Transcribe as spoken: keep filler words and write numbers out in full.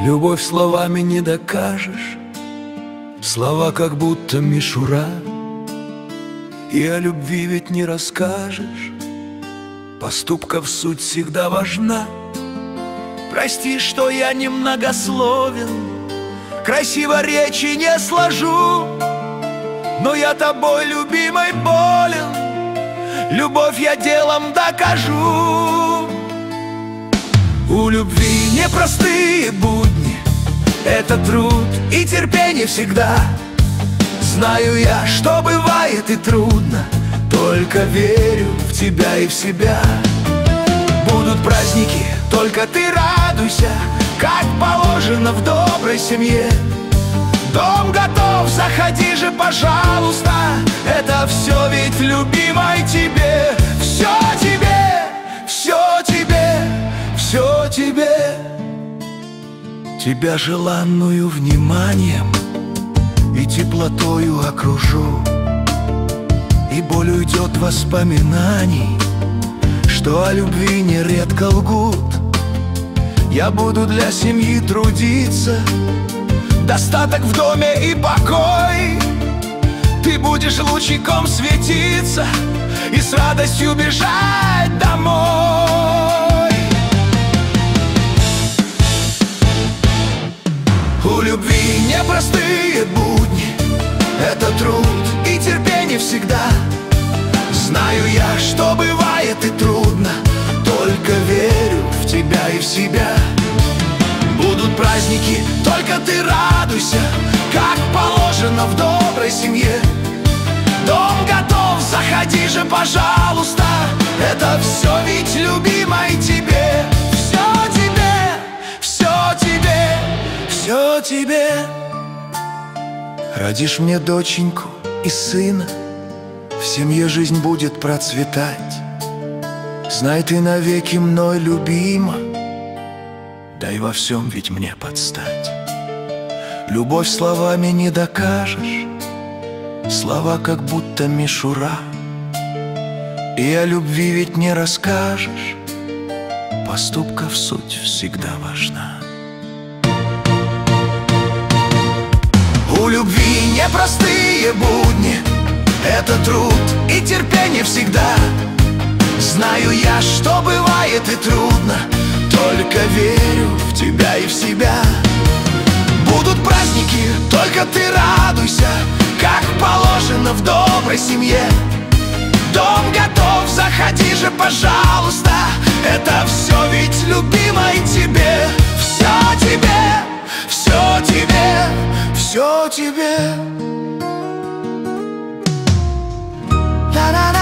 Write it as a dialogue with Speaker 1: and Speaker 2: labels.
Speaker 1: Любовь словами не докажешь, слова как будто мишура. И о любви ведь не расскажешь, поступков суть всегда важна. Прости, что я немногословен, красиво речи не сложу, но я тобой, любимой, болен, любовь я делом докажу. У любви непростые будни, это труд и терпение всегда. Знаю я, что бывает и трудно, только верю в тебя и в себя. Будут праздники, только ты радуйся, как положено в доброй семье. Дом готов, заходи же, пожалуйста, это все ведь любимой тебе. Все тебе, все тебе, все тебе. Тебя желанную вниманием и теплотою окружу, и боль уйдет воспоминаний, что о любви нередко лгут. Я буду для семьи трудиться, достаток в доме и покой. Ты будешь лучиком светиться и с радостью бежать домой. У любви непростые будни, это труд и терпение всегда. Знаю я, что бывает и трудно, только верю в тебя и в себя. Будут праздники, только ты радуйся, как положено в доброй семье. Дом готов, заходи же, пожалуйста, это все ведь любимой тебе. Все тебе, все тебе, все тебе. Родишь мне доченьку и сына, в семье жизнь будет процветать. Знай, ты навеки мной любима, да и во всем ведь мне подстать. Любовь словами не докажешь, слова как будто мишура. И о любви ведь не расскажешь, поступков суть всегда важна. У любви непростые будни, это труд и терпение всегда. Знаю я, что бывает и трудно, только верю в тебя и в себя. Будут праздники, только ты радуйся, как положено в доброй семье. Дом готов, заходи же, пожалуйста, это все ведь любимой тебе. Все тебе, все тебе, все тебе. La, la, la.